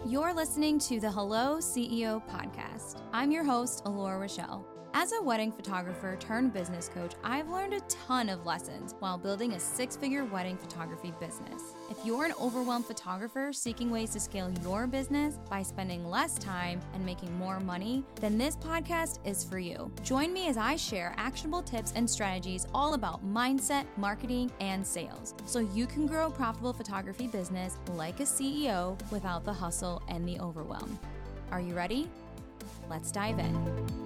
You're listening to the Hello CEO podcast. I'm your host, Alora Rochelle. As a wedding photographer turned business coach, I've learned a ton of lessons while building a six-figure wedding photography business. If you're an overwhelmed photographer seeking ways to scale your business by spending less time and making more money, then this podcast is for you. Join me as I share actionable tips and strategies all about mindset, marketing, and sales, so you can grow a profitable photography business like a CEO without the hustle and the overwhelm. Are you ready? Let's dive in.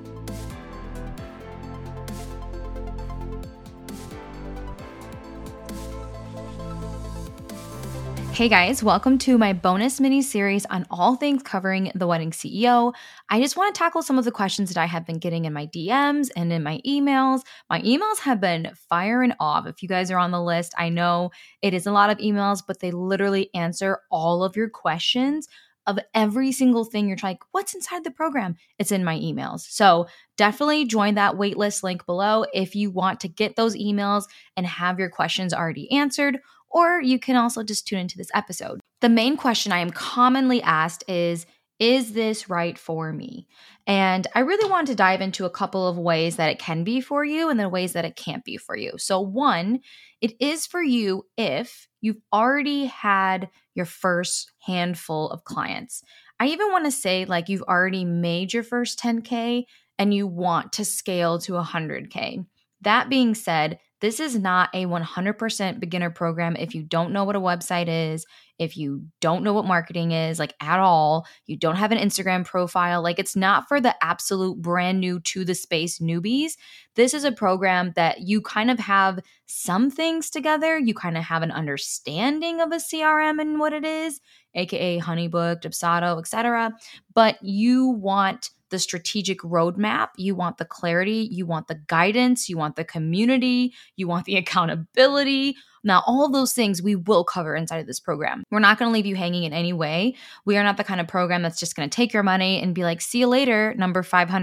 Hey guys, welcome to my bonus mini series on all things covering the wedding CEO. I just want to tackle some of the questions that I have been getting in my DMs and in my emails. My emails have been firing off. If you guys are on the list, I know it is a lot of emails, but they literally answer all of your questions of every single thing. You're like, what's inside the program? It's in my emails. So definitely join that waitlist link below if you want to get those emails and have your questions already answered. Or you can also just tune into this episode. The main question I am commonly asked is this right for me? And I really want to dive into a couple of ways that it can be for you and the ways that it can't be for you. So one, it is for you if you've already had your first handful of clients. I even want to say like you've already made your first 10K and you want to scale to 100K. That being said, this is not a 100% beginner program if you don't know what a website is, if you don't know what marketing is, like at all, you don't have an Instagram profile, like it's not for the absolute brand new to the space newbies. This is a program that you kind of have some things together, you kind of have an understanding of a CRM and what it is, aka Honeybook, Dubsado, etc. But you want the strategic roadmap, you want the clarity, you want the guidance, you want the community, you want the accountability. Now, all of those things we will cover inside of this program. We're not going to leave you hanging in any way. We are not the kind of program that's just going to take your money and be like, see you later, number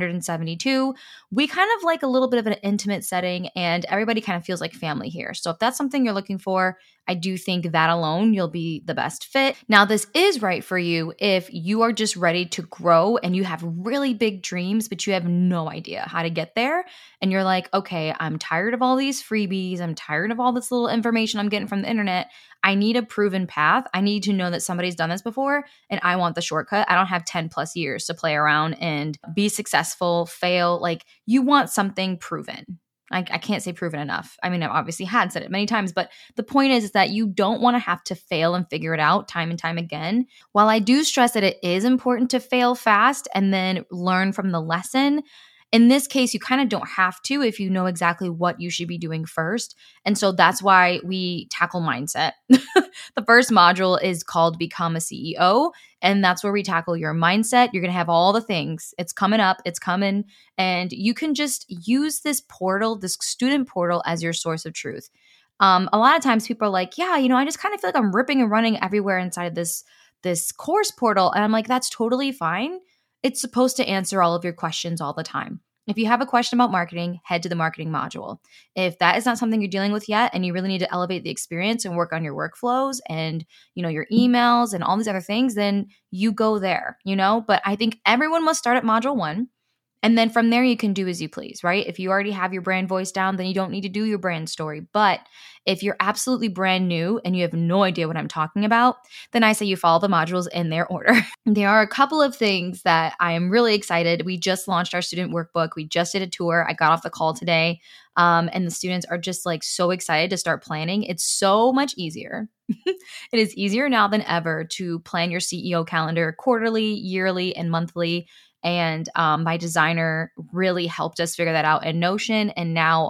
572. We kind of like a little bit of an intimate setting and everybody kind of feels like family here. So if that's something you're looking for, I do think that alone you'll be the best fit. Now, this is right for you if you are just ready to grow and you have really big dreams, but you have no idea how to get there. And you're like, okay, I'm tired of all these freebies. I'm tired of all this little information I'm getting from the internet. I need a proven path. I need to know that somebody's done this before and I want the shortcut. I don't have 10 plus years to play around and be successful, fail. Like you want something proven. I can't say proven enough. I mean, I've obviously had said it many times, but the point is that you don't want to have to fail and figure it out time and time again. While I do stress that it is important to fail fast and then learn from the lesson, in this case, you kind of don't have to if you know exactly what you should be doing first. And so that's why we tackle mindset. The first module is called Become a CEO. And that's where we tackle your mindset. You're going to have all the things. It's coming up. It's coming. And you can just use this portal, this student portal, as your source of truth. A lot of times people are like, yeah, I just kind of feel like I'm ripping and running everywhere inside of this course portal. And I'm like, that's totally fine. It's supposed to answer all of your questions all the time. If you have a question about marketing, head to the marketing module. If that is not something you're dealing with yet and you really need to elevate the experience and work on your workflows and, your emails and all these other things, then you go there, But I think everyone must start at module 1. And then from there, you can do as you please, right? If you already have your brand voice down, then you don't need to do your brand story. But if you're absolutely brand new and you have no idea what I'm talking about, then I say you follow the modules in their order. There are a couple of things that I am really excited. We just launched our student workbook. We just did a tour. I got off the call today. And the students are just like so excited to start planning. It's so much easier. It is easier now than ever to plan your CEO calendar quarterly, yearly, and monthly. And my designer really helped us figure that out in Notion. And now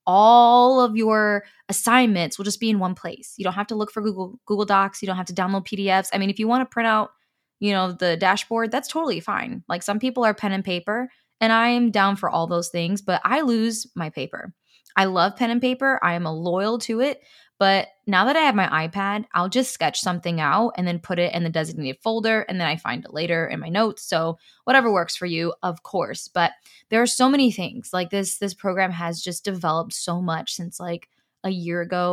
all of your assignments will just be in one place. You don't have to look for Google Docs. You don't have to download PDFs. I mean, if you want to print out, the dashboard, that's totally fine. Like some people are pen and paper, and I am down for all those things, but I lose my paper. I love pen and paper. I am loyal to it. But now that I have my iPad, I'll just sketch something out and then put it in the designated folder, and then I find it later in my notes. So whatever works for you, of course. But there are so many things. Like this program has just developed so much since like a year ago.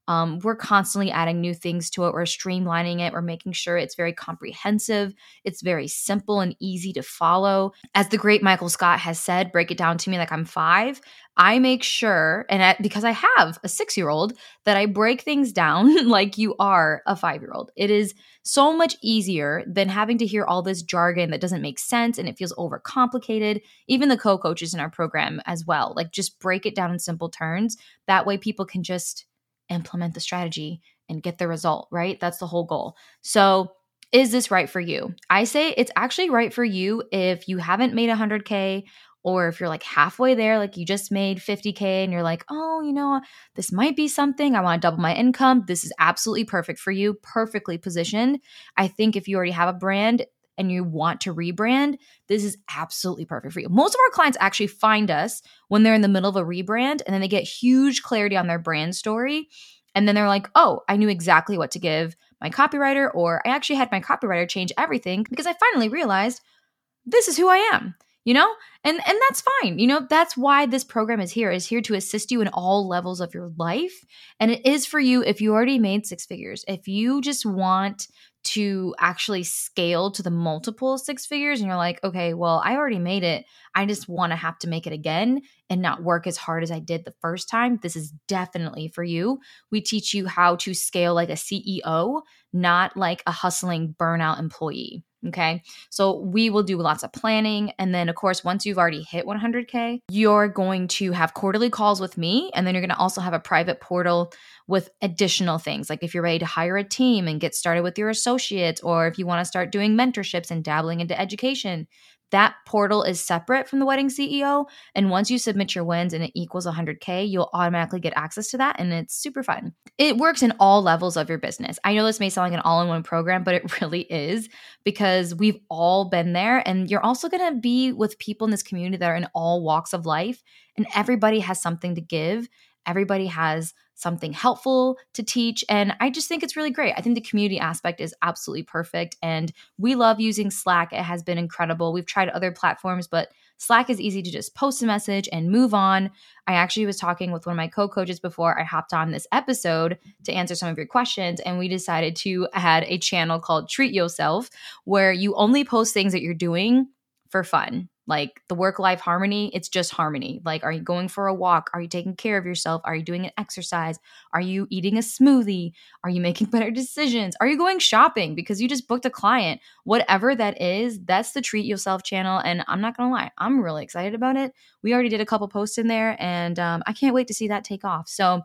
We're constantly adding new things to it. We're streamlining it. We're making sure it's very comprehensive. It's very simple and easy to follow. As the great Michael Scott has said, break it down to me like I'm 5. I make sure, because I have a 6-year-old, that I break things down like you are a 5-year-old. It is so much easier than having to hear all this jargon that doesn't make sense and it feels overcomplicated. Even the co-coaches in our program as well, like just break it down in simple terms. That way people can just implement the strategy and get the result, right? That's the whole goal. So is this right for you? I say it's actually right for you if you haven't made 100K, or if you're like halfway there, like you just made 50K and you're like, oh, this might be something. I want to double my income. This is absolutely perfect for you, perfectly positioned. I think if you already have a brand and you want to rebrand, this is absolutely perfect for you. Most of our clients actually find us when they're in the middle of a rebrand and then they get huge clarity on their brand story. And then they're like, oh, I knew exactly what to give my copywriter, or I actually had my copywriter change everything because I finally realized this is who I am. And that's fine. That's why this program is here to assist you in all levels of your life. And it is for you if you already made 6 figures. If you just want to actually scale to the multiple 6 figures and you're like, okay, well, I already made it. I just want to have to make it again and not work as hard as I did the first time. This is definitely for you. We teach you how to scale like a CEO, not like a hustling burnout employee. Okay. So we will do lots of planning. And then, of course, once you've already hit 100K, you're going to have quarterly calls with me. And then you're going to also have a private portal with additional things. Like if you're ready to hire a team and get started with your associates, or if you want to start doing mentorships and dabbling into education, that portal is separate from the Wedding CEO. And once you submit your wins and it equals 100K, you'll automatically get access to that. And it's super fun. It works in all levels of your business. I know this may sound like an all-in-one program, but it really is, because we've all been there. And you're also going to be with people in this community that are in all walks of life. And everybody has something to give. Everybody has something helpful to teach. And I just think it's really great. I think the community aspect is absolutely perfect. And we love using Slack. It has been incredible. We've tried other platforms, but Slack is easy to just post a message and move on. I actually was talking with one of my co-coaches before I hopped on this episode to answer some of your questions. And we decided to add a channel called Treat Yourself, where you only post things that you're doing for fun. Like the work-life harmony, it's just harmony. Like, are you going for a walk? Are you taking care of yourself? Are you doing an exercise? Are you eating a smoothie? Are you making better decisions? Are you going shopping because you just booked a client? Whatever that is, that's the Treat Yourself channel. And I'm not going to lie, I'm really excited about it. We already did a couple posts in there, and I can't wait to see that take off. So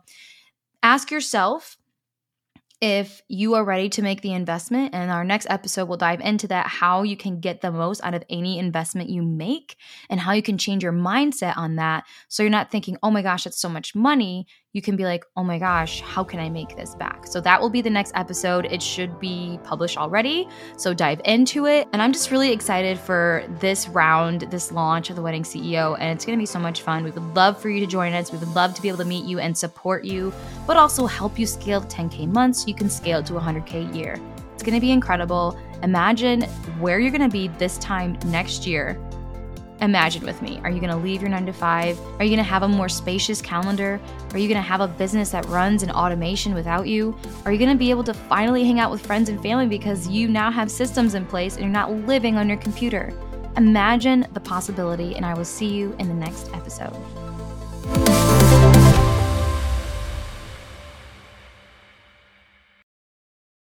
ask yourself if you are ready to make the investment. And our next episode will dive into that, how you can get the most out of any investment you make and how you can change your mindset on that. So you're not thinking, oh my gosh, that's so much money. You can be like, oh my gosh, how can I make this back? So that will be the next episode. It should be published already. So dive into it. And I'm just really excited for this round, this launch of the Wedding CEO. And it's going to be so much fun. We would love for you to join us. We would love to be able to meet you and support you, but also help you scale to 10K months so you can scale to 100K a year. It's going to be incredible. Imagine where you're going to be this time next year. Imagine with me. Are you going to leave your 9-to-5? Are you going to have a more spacious calendar? Are you going to have a business that runs in automation without you? Are you going to be able to finally hang out with friends and family because you now have systems in place and you're not living on your computer? Imagine the possibility, and I will see you in the next episode.